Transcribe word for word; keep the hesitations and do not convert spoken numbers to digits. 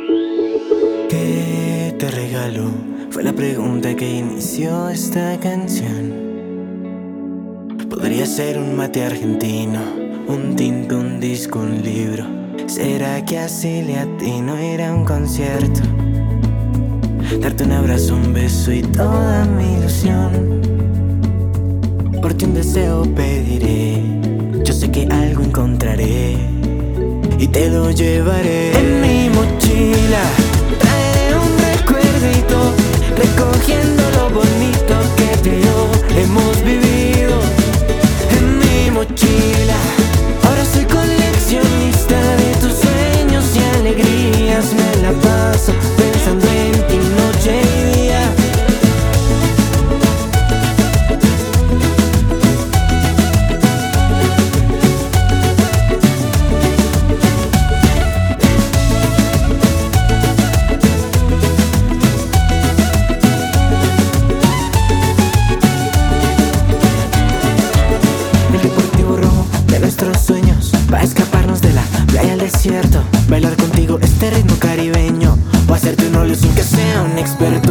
¿Qué te regaló? Fue la pregunta que inició esta canción. Podría ser un mate argentino, un tinto, un disco, un libro. ¿Será que así le atino? Era un concierto. Darte un abrazo, un beso y toda mi ilusión. Por ti un deseo pediré, yo sé que algo encontraré y te lo llevaré. En mi mochila traeré un recuerdito, recogiendo lo bonito que tú y yo hemos vivido. En mi mochila ahora soy coleccionista de tus sueños y alegrías. Me la paso pensando en ti noche y día. Nuestros sueños, para escaparnos de la playa al desierto. Bailar contigo este ritmo caribeño, o hacerte un óleo sin que sea un experto.